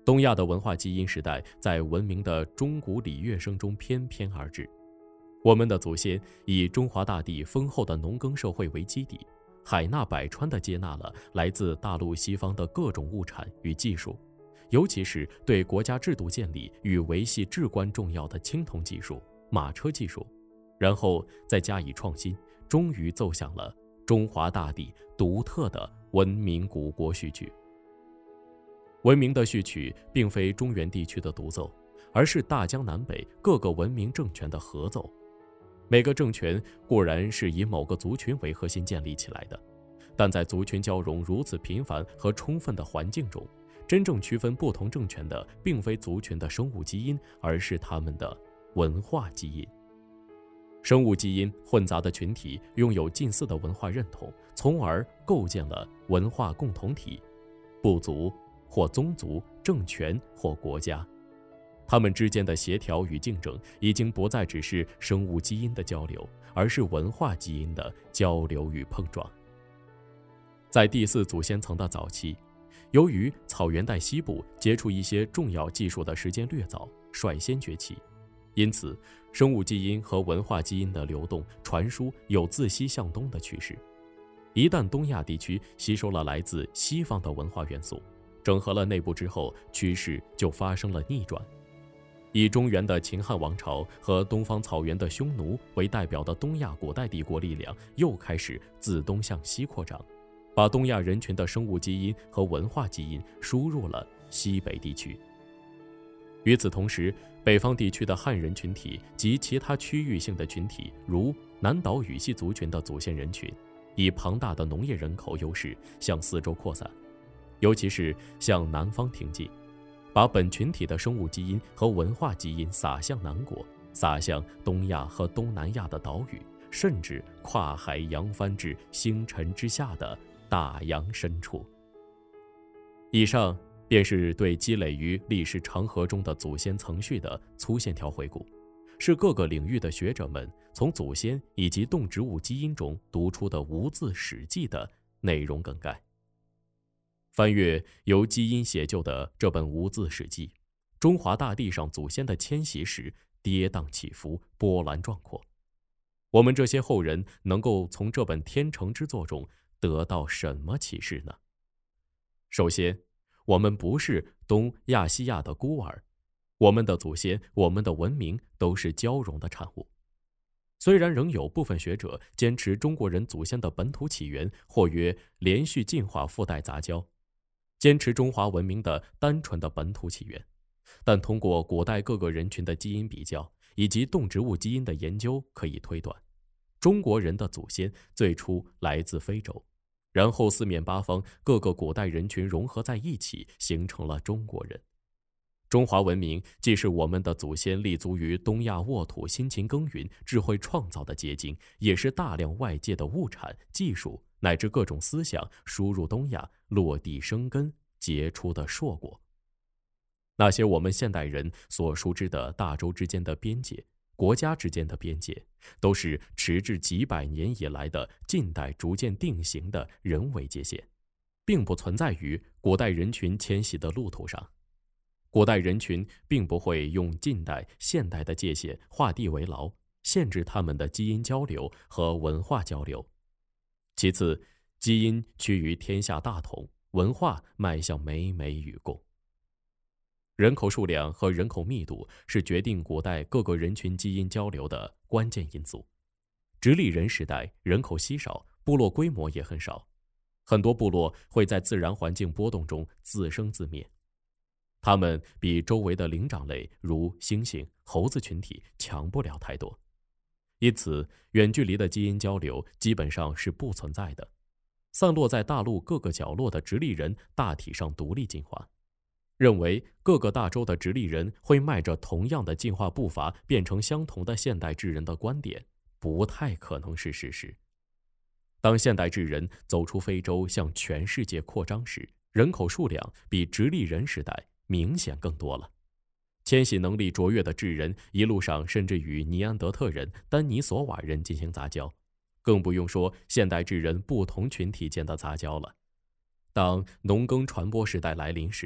东亚的文化基因时代在文明的钟鼓礼乐声中翩翩而至。我们的祖先以中华大地丰厚的农耕社会为基底，海纳百川地接纳了来自大陆西方的各种物产与技术，尤其是对国家制度建立与维系至关重要的青铜技术、马车技术，然后再加以创新，终于奏响了中华大地独特的文明古国序曲。文明的序曲并非中原地区的独奏，而是大江南北各个文明政权的合奏。每个政权固然是以某个族群为核心建立起来的，但在族群交融如此频繁和充分的环境中，真正区分不同政权的并非族群的生物基因，而是他们的文化基因。生物基因混杂的群体拥有近似的文化认同，从而构建了文化共同体，部族或宗族、政权或国家。他们之间的协调与竞争已经不再只是生物基因的交流，而是文化基因的交流与碰撞。在第四祖先层的早期，由于草原带西部接触一些重要技术的时间略早，率先崛起，因此生物基因和文化基因的流动传输有自西向东的趋势。一旦东亚地区吸收了来自西方的文化元素，整合了内部之后，趋势就发生了逆转。以中原的秦汉王朝和东方草原的匈奴为代表的东亚古代帝国力量又开始自东向西扩张，把东亚人群的生物基因和文化基因输入了西北地区。与此同时，北方地区的汉人群体及其他区域性的群体，如南岛语系族群的祖先人群，以庞大的农业人口优势向四周扩散，尤其是向南方挺进，把本群体的生物基因和文化基因撒向南国，撒向东亚和东南亚的岛屿，甚至跨海扬帆至星辰之下的大洋深处。以上便是对积累于历史长河中的祖先层序的粗线条回顾，是各个领域的学者们从祖先以及动植物基因中读出的无字史记的内容梗概。翻阅由基因写就的这本无字史记，中华大地上祖先的迁徙史跌宕起伏，波澜壮阔。我们这些后人能够从这本天成之作中得到什么启示呢？首先，我们不是东亚西亚的孤儿，我们的祖先，我们的文明都是交融的产物。虽然仍有部分学者坚持中国人祖先的本土起源，或曰连续进化附带杂交，坚持中华文明的单纯的本土起源，但通过古代各个人群的基因比较以及动植物基因的研究，可以推断，中国人的祖先最初来自非洲，然后四面八方各个古代人群融合在一起，形成了中国人。中华文明既是我们的祖先立足于东亚沃土辛勤耕耘、智慧创造的结晶，也是大量外界的物产、技术乃至各种思想输入东亚、落地生根结出的硕果。那些我们现代人所熟知的大洲之间的边界、国家之间的边界，都是迟至几百年以来的近代逐渐定型的人为界限，并不存在于古代人群迁徙的路途上。古代人群并不会用近代、现代的界限画地为牢，限制他们的基因交流和文化交流。其次，基因趋于天下大同，文化迈向美美与共。人口数量和人口密度是决定古代各个人群基因交流的关键因素。直立人时代人口稀少，部落规模也很少，很多部落会在自然环境波动中自生自灭。它们比周围的灵长类如猩猩、猴子群体强不了太多，因此远距离的基因交流基本上是不存在的。散落在大陆各个角落的直立人大体上独立进化，认为各个大洲的直立人会迈着同样的进化步伐变成相同的现代智人的观点，不太可能是事实。当现代智人走出非洲向全世界扩张时，人口数量比直立人时代明显更多了。迁徙能力卓越的智人一路上甚至与尼安德特人、丹尼索瓦人进行杂交，更不用说现代智人不同群体间的杂交了。当农耕传播时代来临时，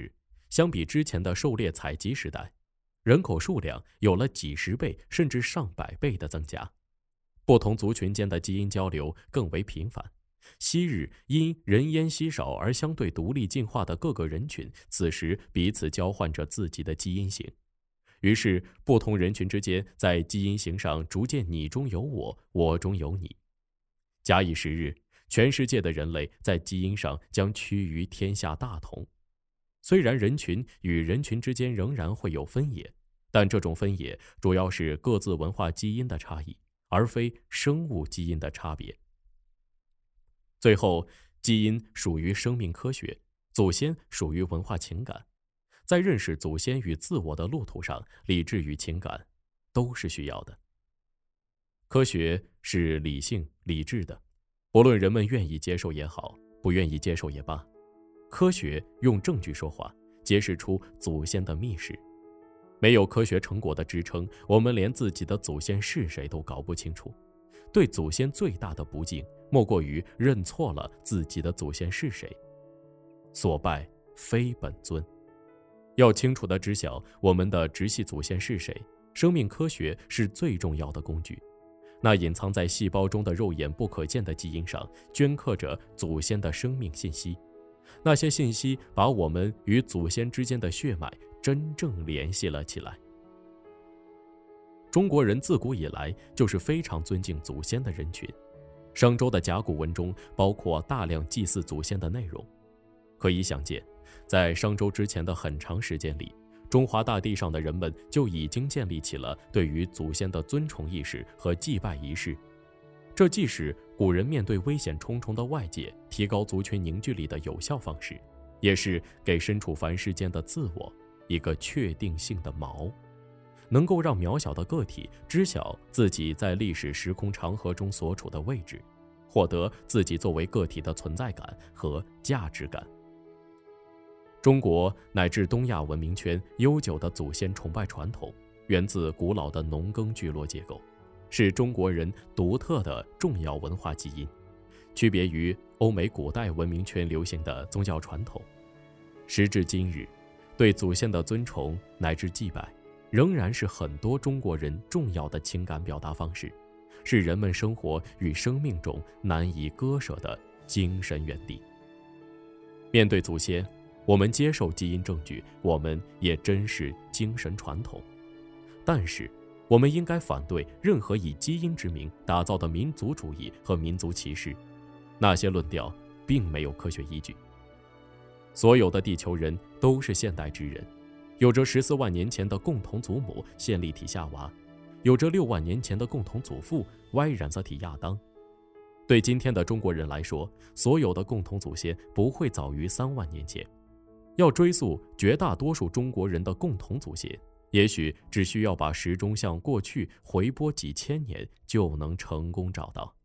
相比之前的狩猎采集时代，人口数量有了几十倍甚至上百倍的增加，不同族群间的基因交流更为频繁。昔日因人烟稀少而相对独立进化的各个人群，此时彼此交换着自己的基因型，于是不同人群之间在基因型上逐渐你中有我，我中有你。假以时日，全世界的人类在基因上将趋于天下大同。虽然人群与人群之间仍然会有分野，但这种分野主要是各自文化基因的差异，而非生物基因的差别。最后，基因属于生命科学，祖先属于文化情感。在认识祖先与自我的路途上，理智与情感都是需要的。科学是理性、理智的，不论人们愿意接受也好，不愿意接受也罢，科学用证据说话，揭示出祖先的秘史。没有科学成果的支撑，我们连自己的祖先是谁都搞不清楚。对祖先最大的不敬，莫过于认错了自己的祖先是谁。所拜非本尊。要清楚地知晓我们的直系祖先是谁，生命科学是最重要的工具。那隐藏在细胞中的肉眼不可见的基因上，镌刻着祖先的生命信息。那些信息把我们与祖先之间的血脉真正联系了起来。中国人自古以来就是非常尊敬祖先的人群，商周的甲骨文中包括大量祭祀祖先的内容。可以想见，在商周之前的很长时间里，中华大地上的人们就已经建立起了对于祖先的尊崇意识和祭拜仪式。这既是古人面对危险重重的外界提高族群凝聚力的有效方式，也是给身处凡世间的自我一个确定性的锚，能够让渺小的个体知晓自己在历史时空长河中所处的位置，获得自己作为个体的存在感和价值感。中国乃至东亚文明圈悠久的祖先崇拜传统，源自古老的农耕聚落结构，是中国人独特的重要文化基因，区别于欧美古代文明圈流行的宗教传统。时至今日，对祖先的尊崇乃至祭拜，仍然是很多中国人重要的情感表达方式，是人们生活与生命中难以割舍的精神原地。面对祖先，我们接受基因证据，我们也珍视精神传统，但是我们应该反对任何以基因之名打造的民族主义和民族歧视，那些论调并没有科学依据。所有的地球人都是现代之人，有着14万年前的共同祖母线粒体夏娃，有着6万年前的共同祖父 Y 染色体亚当。对今天的中国人来说，所有的共同祖先不会早于3万年前。要追溯绝大多数中国人的共同祖先，也许只需要把时钟向过去回拨几千年，就能成功找到。